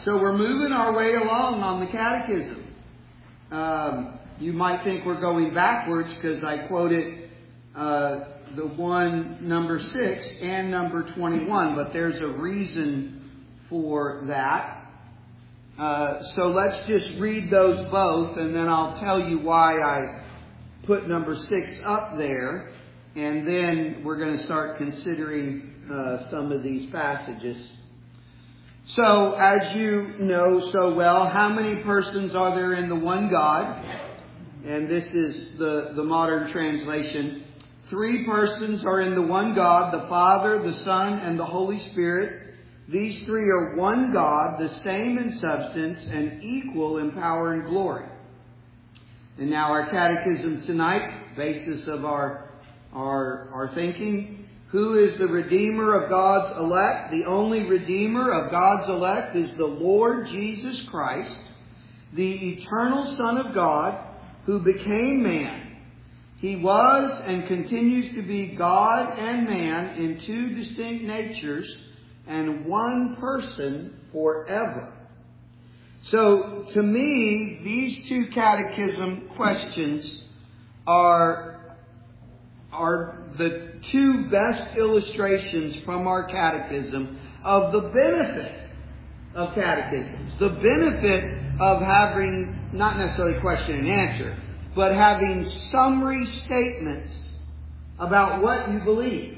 So we're moving our way along on the catechism. You might think we're going backwards because I quoted the one number 6 and number 21, but there's a reason for that. So let's just read those both, and then I'll tell you why I put number 6 up there, and then we're going to start considering some of these passages. So, as you know so well, how many persons are there in the one God? And this is the modern translation. 3 persons are in the one God, the Father, the Son, and the Holy Spirit. These 3 are one God, the same in substance, and equal in power and glory. And now our catechism tonight, basis of our thinking. Who is the Redeemer of God's elect? The only Redeemer of God's elect is the Lord Jesus Christ, the eternal Son of God, who became man. He was and continues to be God and man in 2 distinct natures and one person forever. So, to me, these 2 catechism questions are the 2 best illustrations from our catechism of the benefit of catechisms. The benefit of having, not necessarily question and answer, but having summary statements about what you believe.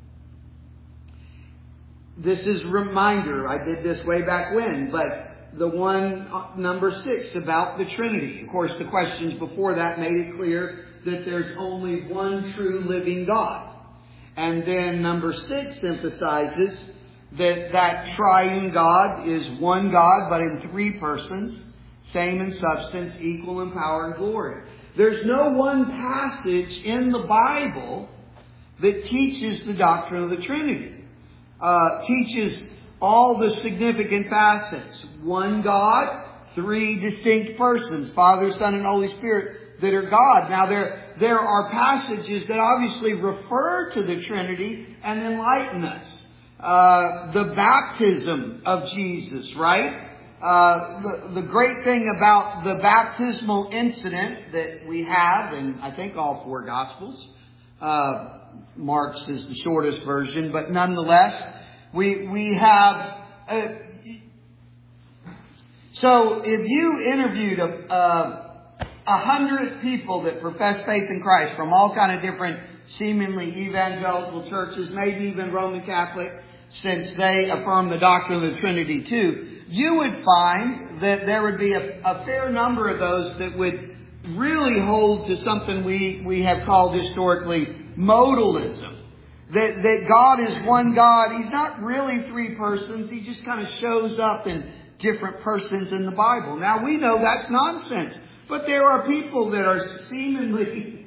This is a reminder. I did this way back when, but the one, number 6, about the Trinity. Of course, the questions before that made it clear that there's only one true living God. And then number 6 emphasizes that triune God is one God, but in 3 persons, same in substance, equal in power and glory. There's no one passage in the Bible that teaches the doctrine of the Trinity. Teaches all the significant facets. One God, 3 distinct persons, Father, Son, and Holy Spirit, that are God. Now there are passages that obviously refer to the Trinity and enlighten us. The baptism of Jesus, right? The great thing about the baptismal incident that we have in, I think, all 4 Gospels. Mark's is the shortest version, but nonetheless, we have... So if you interviewed 100 people that profess faith in Christ from all kind of different seemingly evangelical churches, maybe even Roman Catholic, since they affirm the doctrine of the Trinity too, you would find that there would be a fair number of those that would really hold to something we have called historically modalism. That God is one God. He's not really 3 persons. He just kind of shows up in different persons in the Bible. Now we know that's nonsense. But there are people that are seemingly,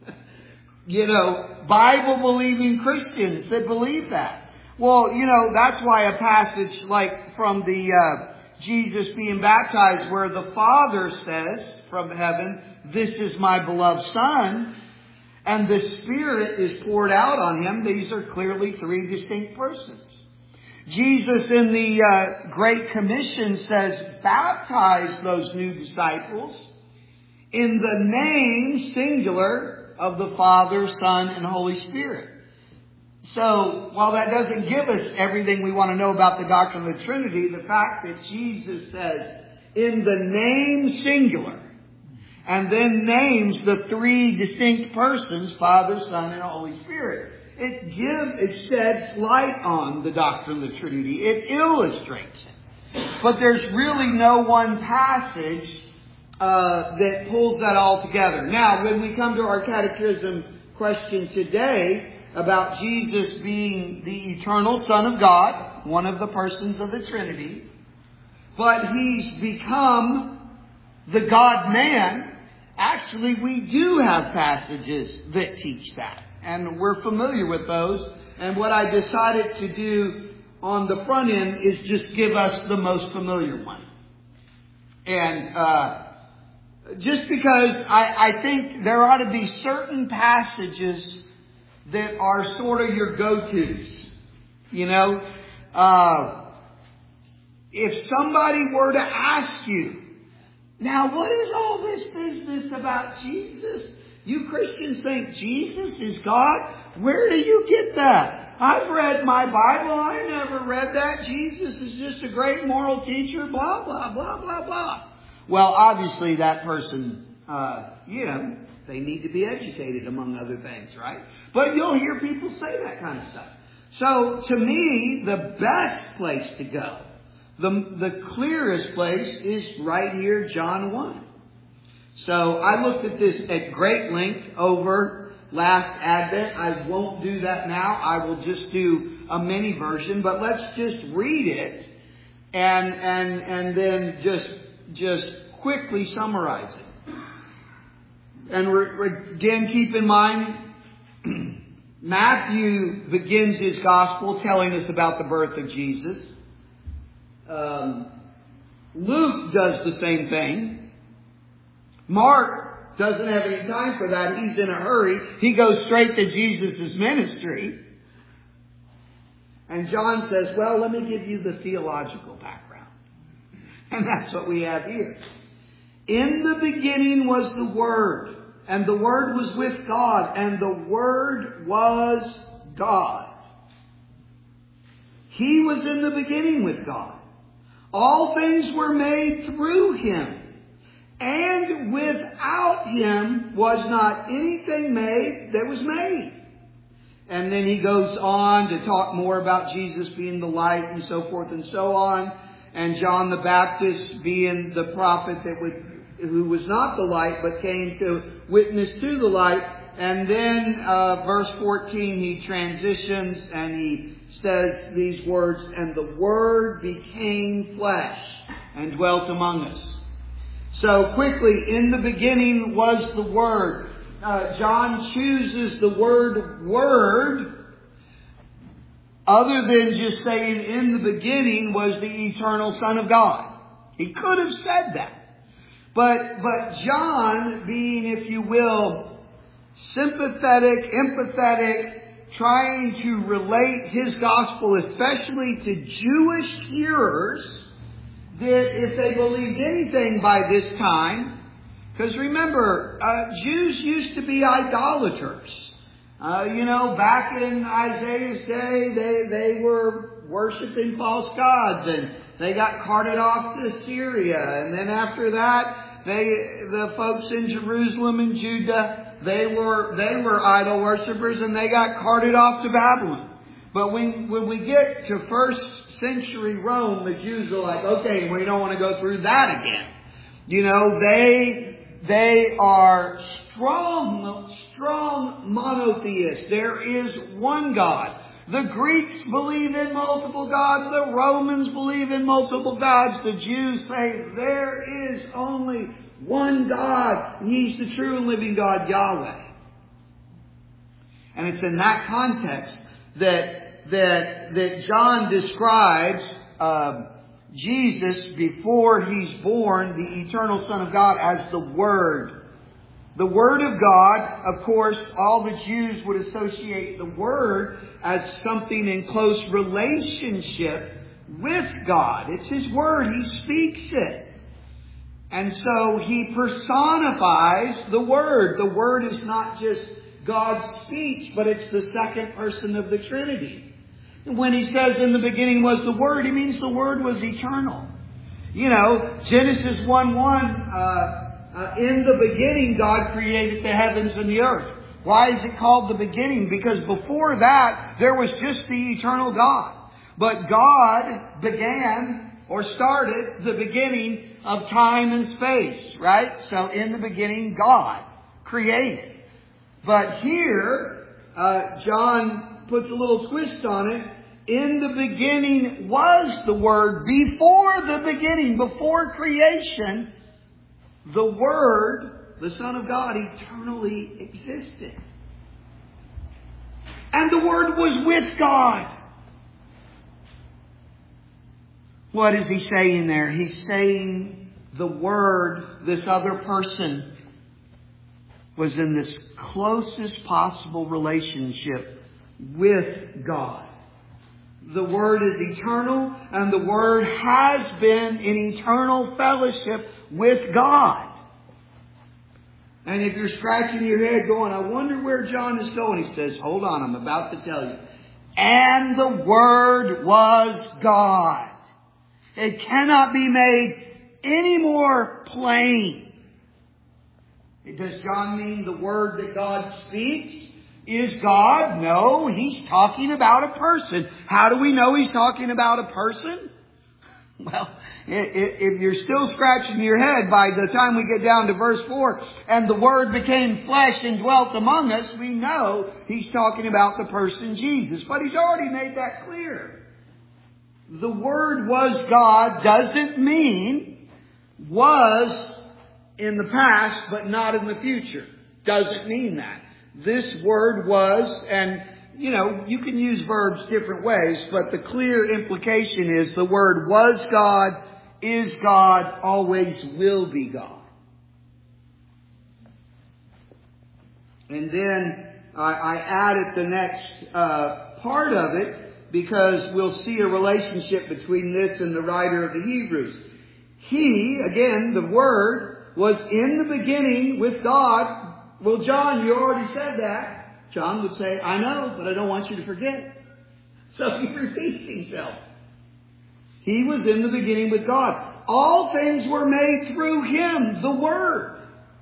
Bible-believing Christians that believe that. Well, that's why a passage like from the Jesus being baptized, where the Father says from heaven, "This is my beloved Son," and the Spirit is poured out on him. These are clearly 3 distinct persons. Jesus in the Great Commission says, "Baptize those new disciples in the name, singular, of the Father, Son, and Holy Spirit." So, while that doesn't give us everything we want to know about the doctrine of the Trinity, the fact that Jesus says, in the name, singular, and then names the 3 distinct persons, Father, Son, and Holy Spirit, it sheds light on the doctrine of the Trinity. It illustrates it. But there's really no one passage that pulls that all together. Now, when we come to our catechism question today about Jesus being the eternal Son of God, one of the persons of the Trinity, but He's become the God-man, actually we do have passages that teach that. And we're familiar with those. And what I decided to do on the front end is just give us the most familiar one. And just because I think there ought to be certain passages that are sort of your go-tos. if somebody were to ask you, now what is all this business about Jesus? You Christians think Jesus is God? Where do you get that? I've read my Bible. I never read that. Jesus is just a great moral teacher. Blah, blah, blah, blah, blah. Well, obviously that person, they need to be educated among other things, right? But you'll hear people say that kind of stuff. So to me, the best place to go, the clearest place is right here, John 1. So I looked at this at great length over last Advent. I won't do that now. I will just do a mini version, but let's just read it and then just quickly summarize it. And again, keep in mind, Matthew begins his gospel telling us about the birth of Jesus. Luke does the same thing. Mark doesn't have any time for that. He's in a hurry. He goes straight to Jesus' ministry. And John says, well, let me give you the theological background. And that's what we have here. In the beginning was the Word, and the Word was with God, and the Word was God. He was in the beginning with God. All things were made through Him. And without Him was not anything made that was made. And then he goes on to talk more about Jesus being the light and so forth and so on. And John the Baptist being the prophet who was not the light but came to witness to the light. And then verse 14 he transitions and he says these words, and the Word became flesh and dwelt among us. So quickly, in the beginning was the Word. John chooses the word other than just saying in the beginning was the eternal Son of God. He could have said that. But John, being, if you will, sympathetic, empathetic, trying to relate his gospel, especially to Jewish hearers, that if they believed anything by this time, because remember, Jews used to be idolaters. Back in Isaiah's day, they were worshiping false gods, and they got carted off to Syria. And then after that, the folks in Jerusalem and Judah, they were idol worshippers, and they got carted off to Babylon. But when we get to first century Rome, the Jews are like, okay, we don't want to go through that again. They are strong monotheists. There is one God. The Greeks believe in multiple gods. The Romans believe in multiple gods. The Jews say there is only one God. And He's the true and living God, Yahweh. And it's in that context that John describes Jesus, before He's born, the eternal Son of God, as the Word. The Word of God, of course, all the Jews would associate the Word as something in close relationship with God. It's His Word. He speaks it. And so He personifies the Word. The Word is not just God's speech, but it's the second person of the Trinity. When He says in the beginning was the Word, He means the Word was eternal. Genesis 1:1, in the beginning God created the heavens and the earth. Why is it called the beginning? Because before that, there was just the eternal God. But God began or started the beginning of time and space, right? So in the beginning, God created. But here, John puts a little twist on it. In the beginning was the Word. Before the beginning, before creation, the Word, the Son of God, eternally existed. And the Word was with God. What is He saying there? He's saying the Word, this other person, was in this closest possible relationship with God. The Word is eternal, and the Word has been in eternal fellowship with God. And if you're scratching your head going, I wonder where John is going, he says, hold on, I'm about to tell you. And the Word was God. It cannot be made any more plain. Does John mean the Word that God speaks is God? No, he's talking about a person. How do we know he's talking about a person? Well, if you're still scratching your head by the time we get down to verse 4, and the Word became flesh and dwelt among us, we know he's talking about the person Jesus. But he's already made that clear. The Word was God doesn't mean was in the past but not in the future. Doesn't mean that. This Word was, and you can use verbs different ways, but the clear implication is the Word was God, is God, always will be God. And then I added the next part of it because we'll see a relationship between this and the writer of the Hebrews. He, again, the Word, was in the beginning with God. Well, John, you already said that. John would say, I know, but I don't want you to forget. So he repeats himself. He was in the beginning with God. All things were made through Him, the Word.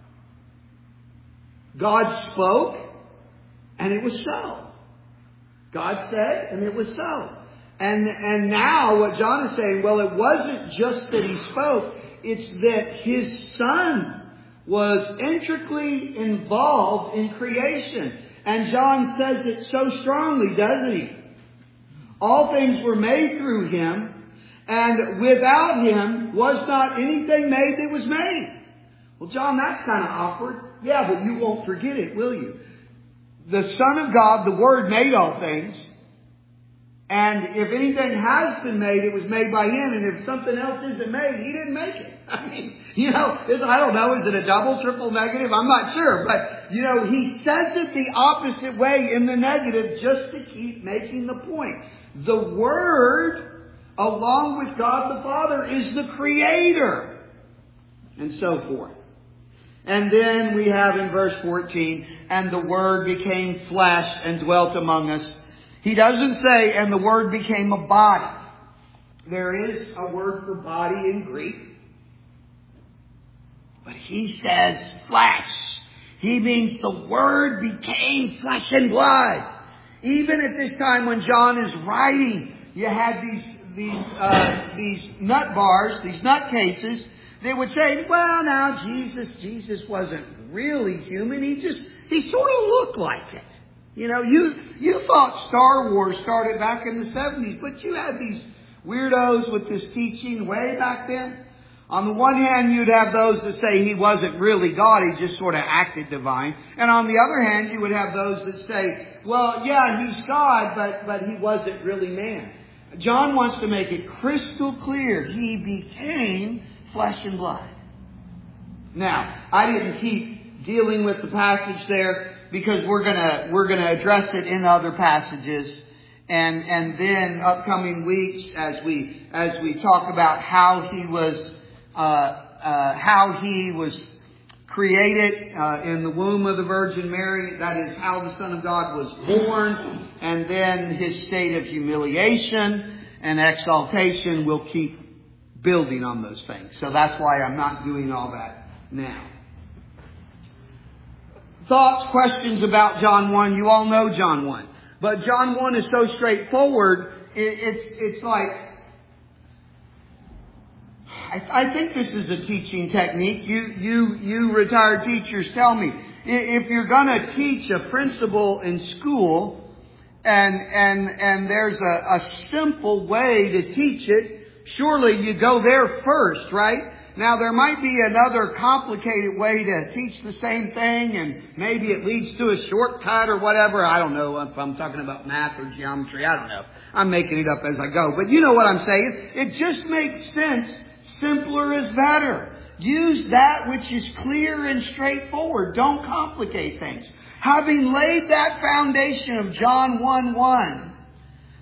God spoke, and it was so. God said, and it was so. And now what John is saying, well, it wasn't just that He spoke, it's that His Son was intricately involved in creation. And John says it so strongly, doesn't he? All things were made through Him, and without Him was not anything made that was made. Well, John, that's kind of awkward. Yeah, but you won't forget it, will you? The Son of God, the Word, made all things. And if anything has been made, it was made by Him. And if something else isn't made, He didn't make it. I mean, I don't know, is it a double, triple negative? I'm not sure. But, He says it the opposite way in the negative just to keep making the point. The Word, along with God the Father, is the Creator. And so forth. And then we have in verse 14, and the Word became flesh and dwelt among us. He doesn't say, and the Word became a body. There is a word for body in Greek. But he says flesh. He means the Word became flesh and blood. Even at this time when John is writing, you had these nut bars, these nut cases. They would say, well, now Jesus wasn't really human. He sort of looked like it. You thought Star Wars started back in the 70s, but you had these weirdos with this teaching way back then. On the one hand, you'd have those that say He wasn't really God, He just sort of acted divine. And on the other hand, you would have those that say, well, yeah, He's God, but He wasn't really man. John wants to make it crystal clear. He became flesh and blood. Now, I didn't keep dealing with the passage there because we're gonna address it in other passages. And then upcoming weeks as we talk about how He was created in the womb of the Virgin Mary. That is how the Son of God was born. And then His state of humiliation and exaltation will keep building on those things. So that's why I'm not doing all that now. Thoughts, questions about John 1. You all know John 1. But John 1 is so straightforward. It's like, I think this is a teaching technique. You retired teachers tell me, if you're going to teach a principle in school and there's a simple way to teach it, surely you go there first, right? Now there might be another complicated way to teach the same thing and maybe it leads to a shortcut or whatever. I don't know if I'm talking about math or geometry. I don't know. I'm making it up as I go. But you know what I'm saying. It just makes sense. Simpler is better. Use that which is clear and straightforward. Don't complicate things. Having laid that foundation of John 1:1,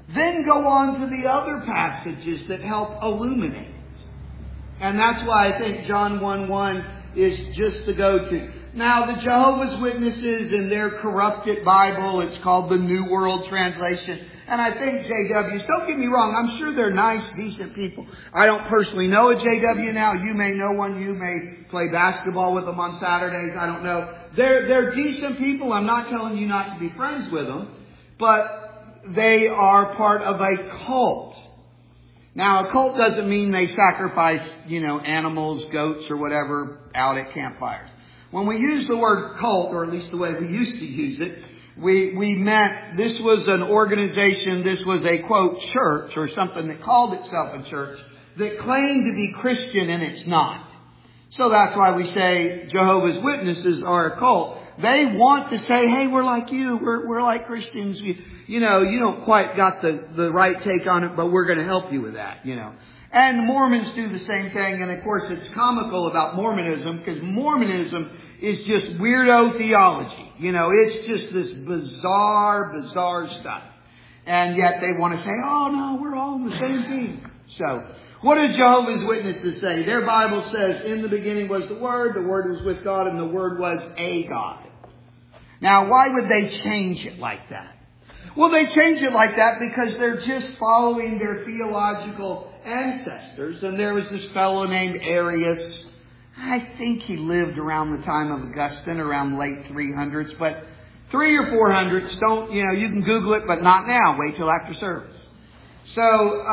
then go on to the other passages that help illuminate it. And that's why I think John 1:1 is just the go-to. Now, the Jehovah's Witnesses in their corrupted Bible, it's called the New World Translation. And I think JWs, don't get me wrong, I'm sure they're nice, decent people. I don't personally know a JW now. You may know one. You may play basketball with them on Saturdays. I don't know. They're decent people. I'm not telling you not to be friends with them. But they are part of a cult. Now, a cult doesn't mean they sacrifice, animals, goats, or whatever out at campfires. When we use the word cult, or at least the way we used to use it, we meant this was an organization, this was a, quote, church, or something that called itself a church, that claimed to be Christian and it's not. So that's why we say Jehovah's Witnesses are a cult. They want to say, hey, we're like you, we're like Christians. You don't quite got the right take on it, but we're going to help you with that, And Mormons do the same thing. And of course, it's comical about Mormonism because Mormonism is just weirdo theology. It's just this bizarre stuff. And yet they want to say, oh no, we're all on the same team. So, what do Jehovah's Witnesses say? Their Bible says, in the beginning was the Word was with God, and the Word was a God. Now, why would they change it like that? Well, they change it like that because they're just following their theological ancestors. And there was this fellow named Arius. I think he lived around the time of Augustine, around late 300s. But 300s or 400s, you can Google it, but not now. Wait till after service. So,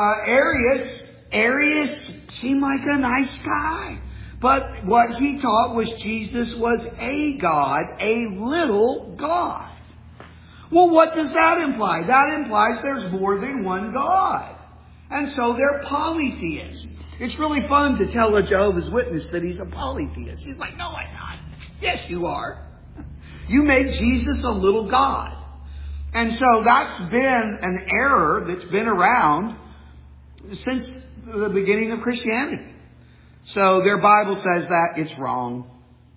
Arius seemed like a nice guy. But what he taught was Jesus was a God, a little God. Well, what does that imply? That implies there's more than one God. And so they're polytheists. It's really fun to tell a Jehovah's Witness that he's a polytheist. He's like, no, I'm not. Yes, you are. You make Jesus a little God. And so that's been an error that's been around since the beginning of Christianity. So their Bible says that it's wrong.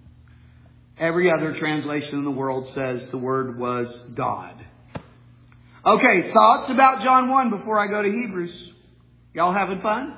Every other translation in the world says the Word was God. Okay, thoughts about John 1 before I go to Hebrews? Y'all having fun?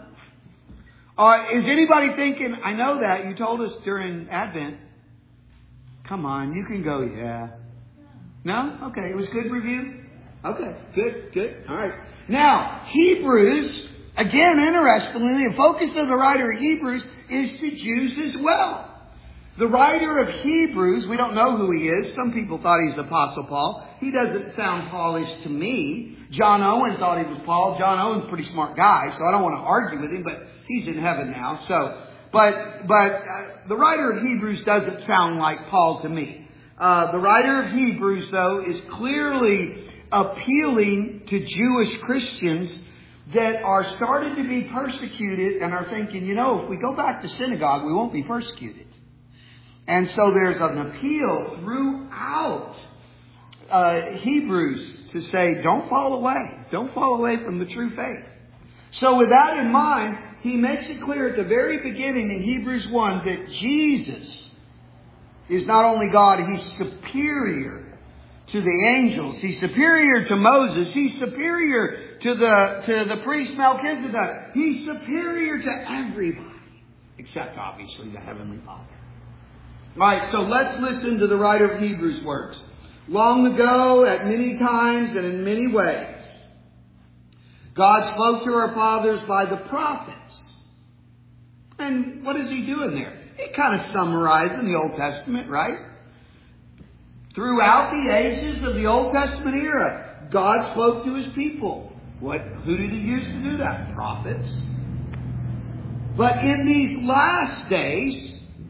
Is anybody thinking, I know that, you told us during Advent. Come on, you can go, yeah. No? Okay, it was good review? Okay, good. All right. Now, Hebrews, again, interestingly, the focus of the writer of Hebrews is to Jews as well. The writer of Hebrews, we don't know who he is. Some people thought he's the Apostle Paul. He doesn't sound Paulish to me. John Owen thought he was Paul. John Owen's a pretty smart guy, so I don't want to argue with him, but he's in heaven now. But the writer of Hebrews doesn't sound like Paul to me. The writer of Hebrews, though, is clearly appealing to Jewish Christians that are starting to be persecuted and are thinking, if we go back to synagogue, we won't be persecuted. And so there's an appeal throughout Hebrews to say, don't fall away. Don't fall away from the true faith. So with that in mind, he makes it clear at the very beginning in Hebrews 1 that Jesus is not only God, he's superior to the angels. He's superior to Moses. He's superior to the priest Melchizedek. He's superior to everybody, except obviously the Heavenly Father. Right, so let's listen to the writer of Hebrews' words. Long ago, at many times and in many ways, God spoke to our fathers by the prophets. And what is he doing there? He kind of summarizing the Old Testament, right? Throughout the ages of the Old Testament era, God spoke to his people. Who did he use to do that? Prophets. But in these last days,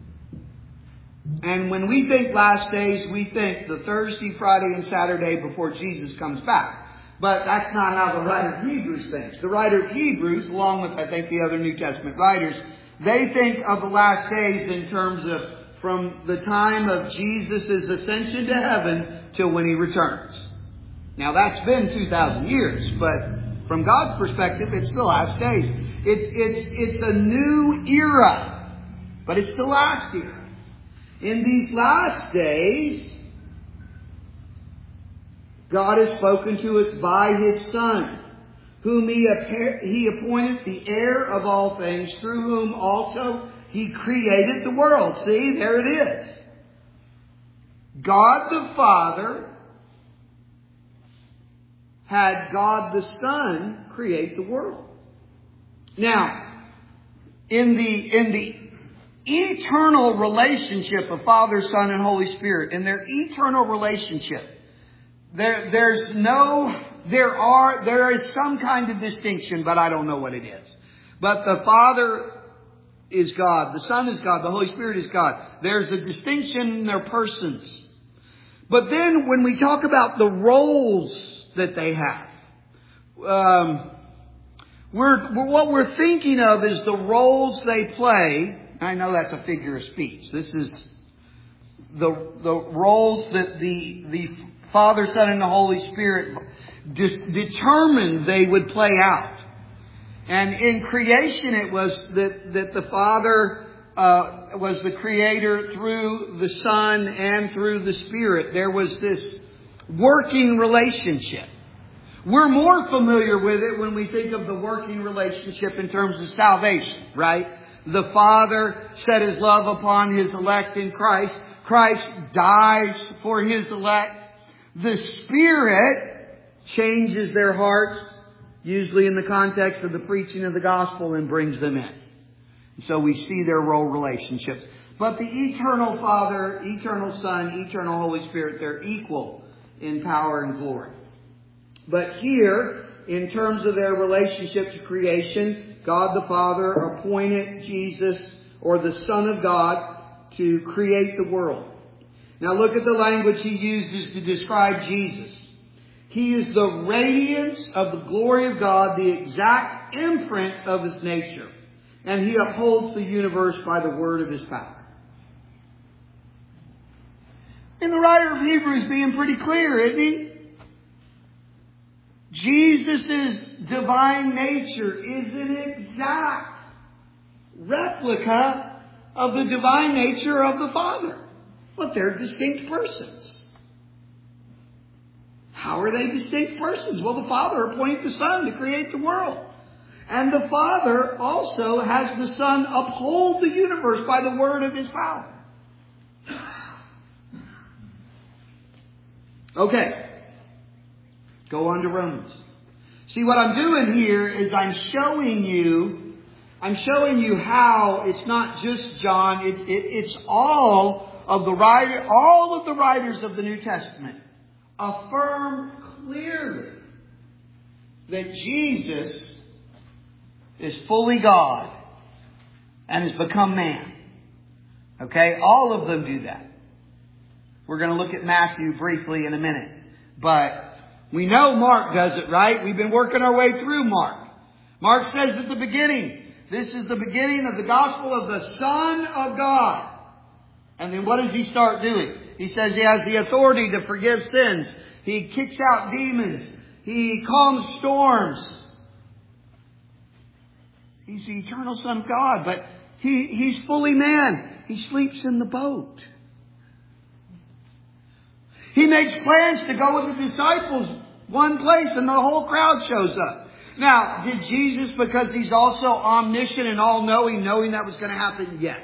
and when we think last days, we think the Thursday, Friday, and Saturday before Jesus comes back. But that's not how the writer of Hebrews thinks. The writer of Hebrews, along with, I think, the other New Testament writers, they think of the last days in terms of from the time of Jesus' ascension to heaven till when he returns. Now, that's been 2,000 years, but from God's perspective, it's the last days. It's a new era, but it's the last era. In these last days, God has spoken to us by his Son. whom he appointed the heir of all things, through whom also he created the world. See, there it is. God the Father had God the Son create the world. Now, in the eternal relationship of Father, Son, and Holy Spirit, in their eternal relationship, there is some kind of distinction, but I don't know what it is. But the Father is God, the Son is God, the Holy Spirit is God. There's a distinction in their persons. But then when we talk about the roles that they have, what we're thinking of is the roles they play. I know that's a figure of speech. This is the roles that the Father, Son, and the Holy Spirit determined they would play out. And in creation it was that the Father was the creator through the Son and through the Spirit. There was this working relationship. We're more familiar with it when we think of the working relationship in terms of salvation, right? The Father set His love upon His elect in Christ. Christ dies for His elect. The Spirit changes their hearts, usually in the context of the preaching of the gospel, and brings them in. So we see their role relationships. But the eternal Father, eternal Son, eternal Holy Spirit, they're equal in power and glory. But here, in terms of their relationship to creation, God the Father appointed Jesus, or the Son of God, to create the world. Now look at the language He uses to describe Jesus. He is the radiance of the glory of God, the exact imprint of His nature. And He upholds the universe by the word of His power. And the writer of Hebrews being pretty clear, isn't he? Jesus' divine nature is an exact replica of the divine nature of the Father. But they're distinct persons. How are they distinct persons? Well, the Father appointed the Son to create the world. And the Father also has the Son uphold the universe by the word of His power. Okay. Go on to Romans. See, what I'm doing here is I'm showing you how it's not just John, it's all of the writers of the New Testament affirm clearly that Jesus is fully God and has become man. Okay? All of them do that. We're going to look at Matthew briefly in a minute. But we know Mark does it, right? We've been working our way through Mark. Mark says at the beginning, this is the beginning of the gospel of the Son of God. And then what does He start doing? He says He has the authority to forgive sins. He kicks out demons. He calms storms. He's the eternal Son of God, but He's fully man. He sleeps in the boat. He makes plans to go with the disciples one place and the whole crowd shows up. Now, did Jesus, because He's also omniscient and all-knowing, knowing that was going to happen? Yes.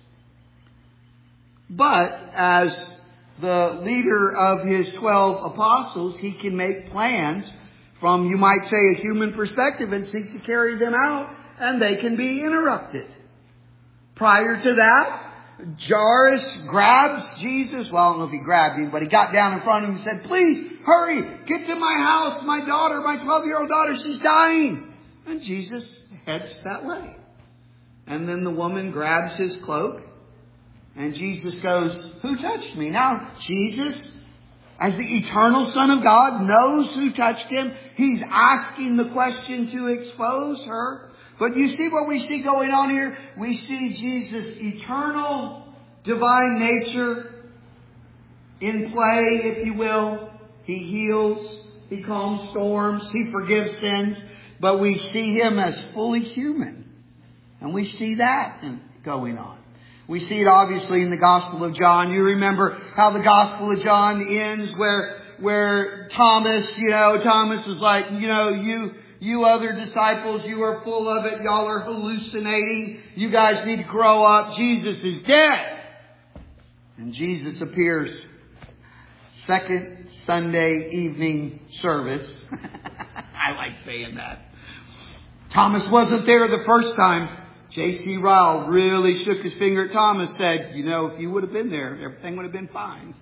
But as the leader of His 12 apostles, He can make plans from, you might say, a human perspective and seek to carry them out, and they can be interrupted. Prior to that, Jairus grabs Jesus. Well, I don't know if he grabbed him, but he got down in front of him and said, "Please, hurry, get to my house. My daughter, my 12-year-old daughter, she's dying." And Jesus heads that way. And then the woman grabs his cloak. And Jesus goes, "Who touched me?" Now, Jesus, as the eternal Son of God, knows who touched Him. He's asking the question to expose her. But you see what we see going on here? We see Jesus' eternal divine nature in play, if you will. He heals. He calms storms. He forgives sins. But we see Him as fully human. And we see that going on. We see it obviously in the Gospel of John. You remember how the Gospel of John ends where Thomas, Thomas was like, You other disciples, you are full of it. Y'all are hallucinating. You guys need to grow up. Jesus is dead. And Jesus appears. Second Sunday evening service. I like saying that. Thomas wasn't there the first time. J.C. Ryle really shook his finger at Thomas, said, you know, if you would have been there, everything would have been fine.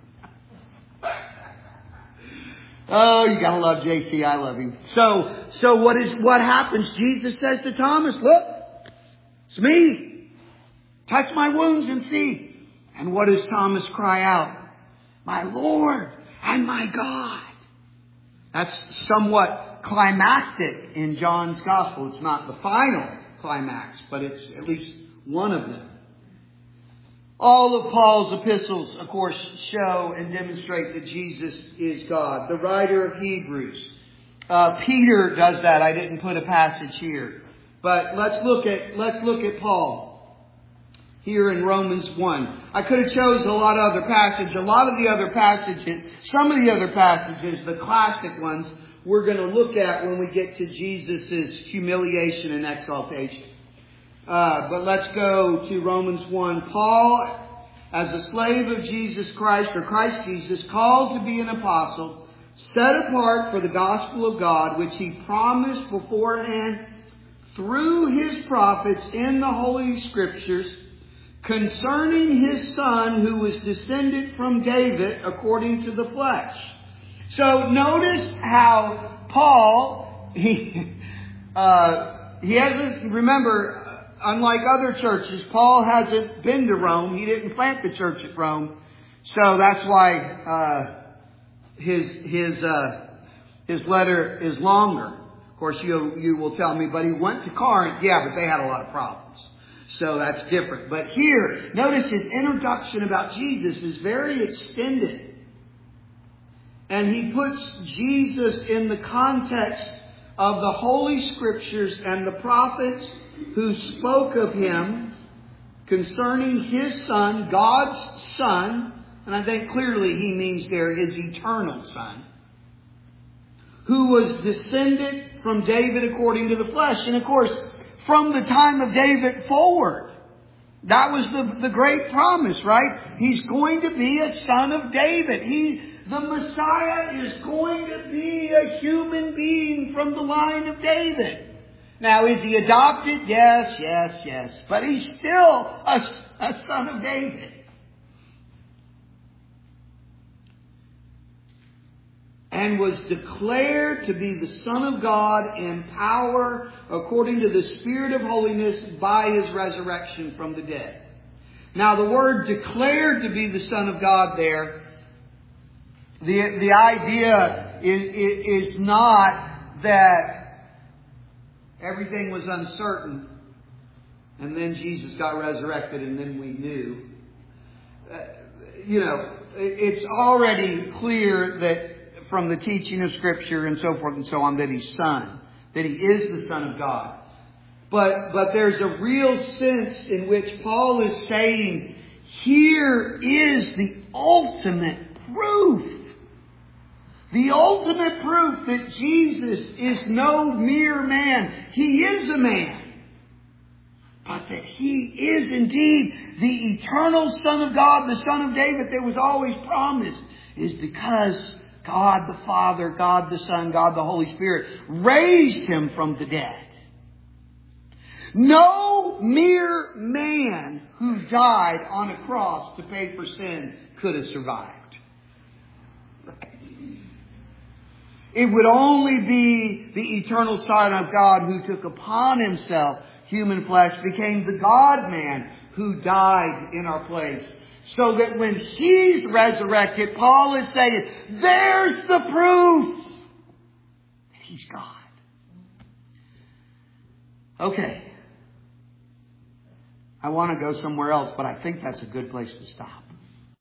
Oh, you gotta love J.C. I love him. So what happens? Jesus says to Thomas, look, it's me. Touch my wounds and see. And what does Thomas cry out? My Lord and my God. That's somewhat climactic in John's Gospel. It's not the final climax, but it's at least one of them. All of Paul's epistles, of course, show and demonstrate that Jesus is God. The writer of Hebrews, Peter does that. I didn't put a passage here, but let's look at Paul here in Romans 1. I could have chosen a lot of other passages. A lot of the other passages, some of the other passages, the classic ones, we're going to look at when we get to Jesus' humiliation and exaltation. But let's go to Romans 1. Paul, as a slave of Jesus Christ, or Christ Jesus, called to be an apostle, set apart for the gospel of God, which he promised beforehand through his prophets in the Holy Scriptures, concerning his Son, who was descended from David according to the flesh. So notice how Paul, he hasn't, remember, unlike other churches, Paul hasn't been to Rome. He didn't plant the church at Rome. So that's why his letter is longer. Of course, you will tell me, but he went to Corinth. Yeah, but they had a lot of problems. So that's different. But here, notice his introduction about Jesus is very extended. And he puts Jesus in the context of the Holy Scriptures and the prophets who spoke of him concerning his Son, God's Son, and I think clearly he means there his eternal Son, who was descended from David according to the flesh. And of course, from the time of David forward, that was the great promise, right? He's going to be a son of David. The Messiah is going to be a human being from the line of David. Now, is he adopted? Yes. But he's still a son of David. And was declared to be the Son of God in power according to the Spirit of holiness by his resurrection from the dead. Now, the word declared to be the Son of God there, the idea is not that everything was uncertain and then Jesus got resurrected and then we knew. It's already clear that from the teaching of Scripture and so forth and so on that he's Son, that he is the Son of God. But there's a real sense in which Paul is saying, here is the ultimate proof. The ultimate proof that Jesus is no mere man. He is a man. But that he is indeed the eternal Son of God, the Son of David that was always promised, is because God the Father, God the Son, God the Holy Spirit raised him from the dead. No mere man who died on a cross to pay for sin could have survived. It would only be the eternal Son of God who took upon himself human flesh, became the God-man who died in our place. So that when he's resurrected, Paul is saying, there's the proof that he's God. Okay. I want to go somewhere else, but I think that's a good place to stop.